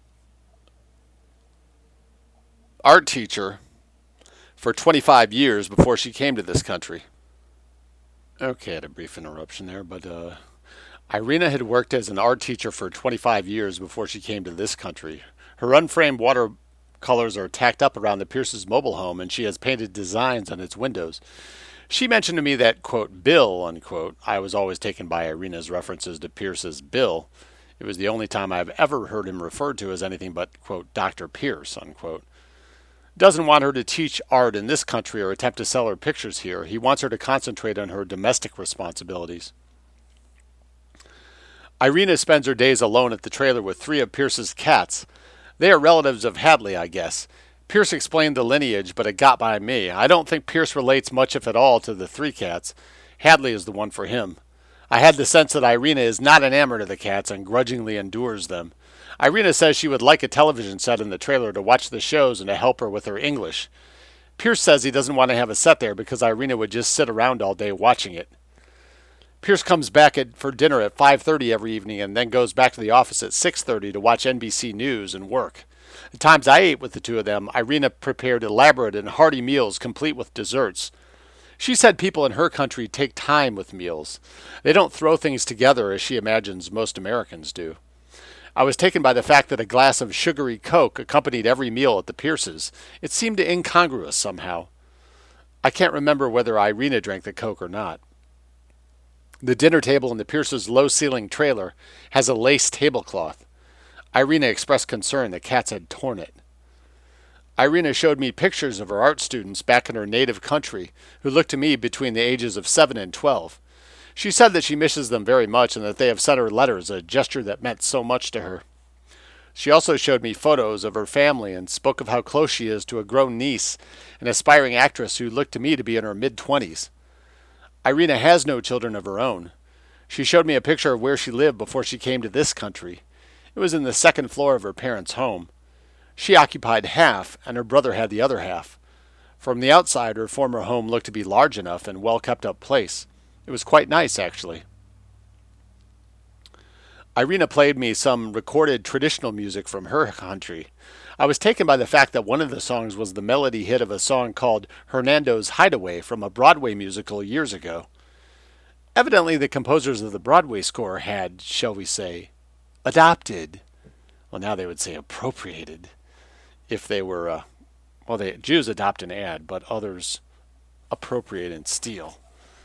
teacher for 25 years before she came to this country. Okay, I had a brief interruption there, but Irina had worked as an art teacher for 25 years before she came to this country. Her unframed watercolors are tacked up around the Pierce's mobile home, and she has painted designs on its windows. She mentioned to me that, quote, Bill, unquote. I was always taken by Irina's references to Pierce's Bill. It was the only time I've ever heard him referred to as anything but, quote, Dr. Pierce, unquote. Doesn't want her to teach art in this country or attempt to sell her pictures here. He wants her to concentrate on her domestic responsibilities. Irina spends her days alone at the trailer with 3 of Pierce's cats. They are relatives of Hadley, I guess. Pierce explained the lineage, but it got by me. I don't think Pierce relates much, if at all, to the 3 cats. Hadley is the one for him. I had the sense that Irina is not enamored of the cats and grudgingly endures them. Irina says she would like a television set in the trailer to watch the shows and to help her with her English. Pierce says he doesn't want to have a set there because Irina would just sit around all day watching it. Pierce comes back for dinner at 5:30 every evening and then goes back to the office at 6:30 to watch NBC News and work. The times I ate with the 2 of them, Irina prepared elaborate and hearty meals complete with desserts. She said people in her country take time with meals. They don't throw things together as she imagines most Americans do. I was taken by the fact that a glass of sugary Coke accompanied every meal at the Pierces. It seemed incongruous somehow. I can't remember whether Irina drank the Coke or not. The dinner table in the Pierce's low-ceiling trailer has a lace tablecloth. Irina expressed concern that cats had torn it. Irina showed me pictures of her art students back in her native country who looked to me between the ages of 7 and 12. She said that she misses them very much and that they have sent her letters, a gesture that meant so much to her. She also showed me photos of her family and spoke of how close she is to a grown niece, an aspiring actress who looked to me to be in her mid-20s. Irina has no children of her own. She showed me a picture of where she lived before she came to this country. It was in the 2nd floor of her parents' home. She occupied half, and her brother had the other half. From the outside, her former home looked to be large enough and well-kept-up place. It was quite nice, actually. Irina played me some recorded traditional music from her country. I was taken by the fact that one of the songs was the melody hit of a song called Hernando's Hideaway from a Broadway musical years ago. Evidently, the composers of the Broadway score had, shall we say, adopted. Well, now they would say appropriated. If they were, Jews adopt and add, but others appropriate and steal.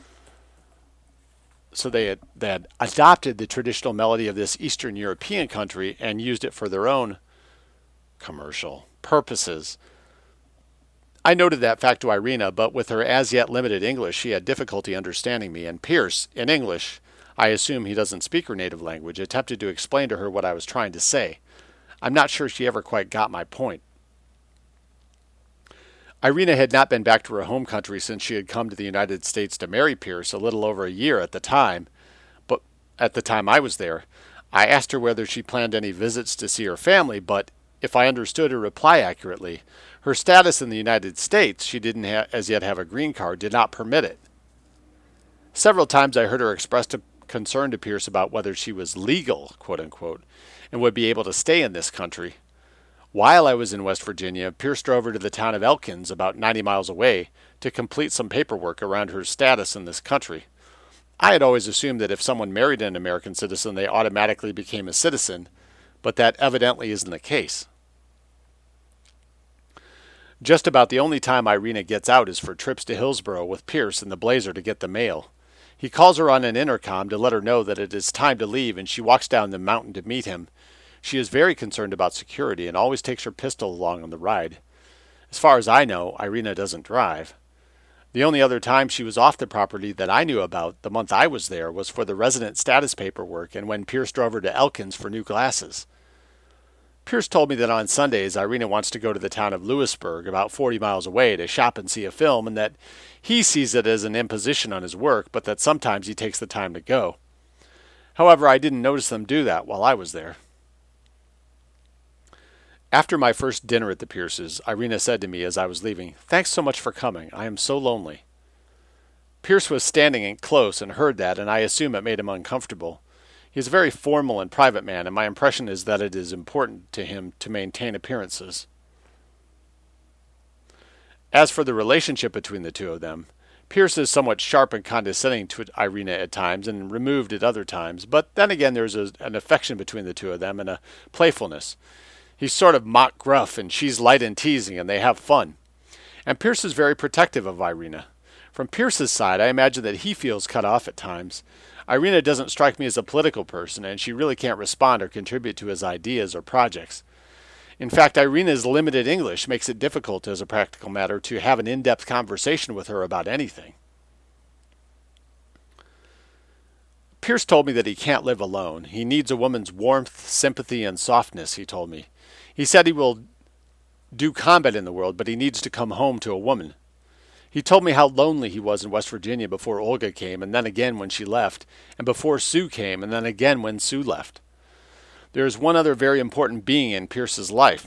So they had adopted the traditional melody of this Eastern European country and used it for their own commercial purposes. I noted that fact to Irina, but with her as yet limited English, she had difficulty understanding me, and Pierce, in English, I assume he doesn't speak her native language, attempted to explain to her what I was trying to say. I'm not sure she ever quite got my point. Irina had not been back to her home country since she had come to the United States to marry Pierce a little over a year at the time, but at the time I was there. I asked her whether she planned any visits to see her family, but if I understood her reply accurately, her status in the United States, she didn't as yet have a green card, did not permit it. Several times I heard her express concern to Pierce about whether she was legal, quote unquote, and would be able to stay in this country. While I was in West Virginia, Pierce drove her to the town of Elkins, about 90 miles away, to complete some paperwork around her status in this country. I had always assumed that if someone married an American citizen, they automatically became a citizen, but that evidently isn't the case. Just about the only time Irina gets out is for trips to Hillsboro with Pierce in the Blazer to get the mail. He calls her on an intercom to let her know that it is time to leave, and she walks down the mountain to meet him. She is very concerned about security and always takes her pistol along on the ride. As far as I know, Irina doesn't drive. The only other time she was off the property that I knew about the month I was there was for the resident status paperwork and when Pierce drove her to Elkins for new glasses. Pierce told me that on Sundays Irina wants to go to the town of Lewisburg, about 40 miles away, to shop and see a film, and that he sees it as an imposition on his work, but that sometimes he takes the time to go. However, I didn't notice them do that while I was there. After my first dinner at the Pierces, Irina said to me as I was leaving, "Thanks so much for coming. I am so lonely." Pierce was standing close and heard that, and I assume it made him uncomfortable. He is a very formal and private man, and my impression is that it is important to him to maintain appearances. As for the relationship between the two of them, Pierce is somewhat sharp and condescending to Irina at times and removed at other times, but then again there's an affection between the two of them and a playfulness. He's sort of mock gruff, and she's light and teasing, and they have fun. And Pierce is very protective of Irina. From Pierce's side, I imagine that he feels cut off at times. Irina doesn't strike me as a political person, and she really can't respond or contribute to his ideas or projects. In fact, Irina's limited English makes it difficult as a practical matter to have an in-depth conversation with her about anything. Pierce told me that he can't live alone. He needs a woman's warmth, sympathy, and softness, he told me. He said he will do combat in the world, but he needs to come home to a woman. He told me how lonely he was in West Virginia before Olga came, and then again when she left, and before Sue came, and then again when Sue left. There is one other very important being in Pierce's life,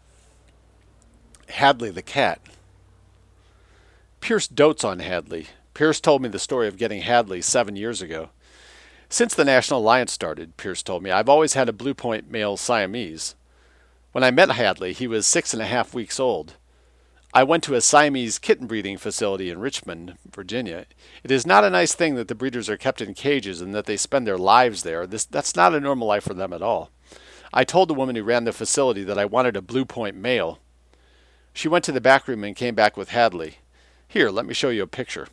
Hadley the cat. Pierce dotes on Hadley. Pierce told me the story of getting Hadley 7 years ago. Since the National Alliance started, Pierce told me, I've always had a Blue Point male Siamese. When I met Hadley, he was 6.5 weeks old. I went to a Siamese kitten breeding facility in Richmond, Virginia. It is not a nice thing that the breeders are kept in cages and that they spend their lives there. That's not a normal life for them at all. I told the woman who ran the facility that I wanted a Blue Point male. She went to the back room and came back with Hadley. Here, let me show you a picture.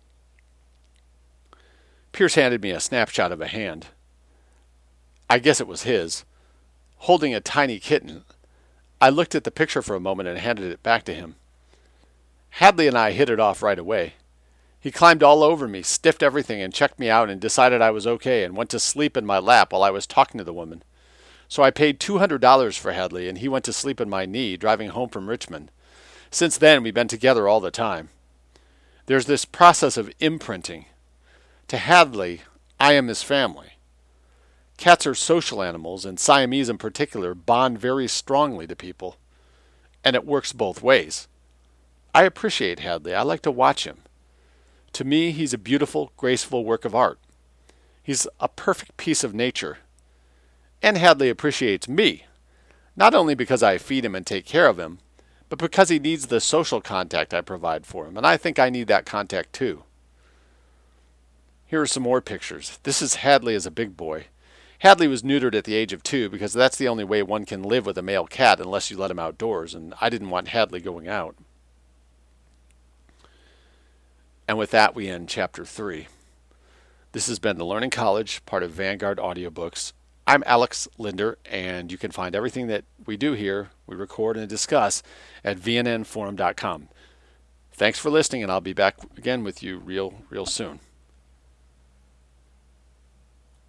Pierce handed me a snapshot of a hand. I guess it was his, holding a tiny kitten. I looked at the picture for a moment and handed it back to him. Hadley and I hit it off right away. He climbed all over me, sniffed everything, and checked me out and decided I was okay and went to sleep in my lap while I was talking to the woman. So I paid $200 for Hadley, and he went to sleep in my knee, driving home from Richmond. Since then, we've been together all the time. There's this process of imprinting. To Hadley, I am his family. Cats are social animals, and Siamese in particular bond very strongly to people. And it works both ways. I appreciate Hadley. I like to watch him. To me, he's a beautiful, graceful work of art. He's a perfect piece of nature. And Hadley appreciates me, not only because I feed him and take care of him, but because he needs the social contact I provide for him, and I think I need that contact too. Here are some more pictures. This is Hadley as a big boy. Hadley was neutered at the age of 2 because that's the only way one can live with a male cat unless you let him outdoors, and I didn't want Hadley going out. And with that, we end Chapter 3. This has been The Learning College, part of Vanguard Audiobooks. I'm Alex Linder, and you can find everything that we do here, we record and discuss, at vnnforum.com. Thanks for listening, and I'll be back again with you real soon.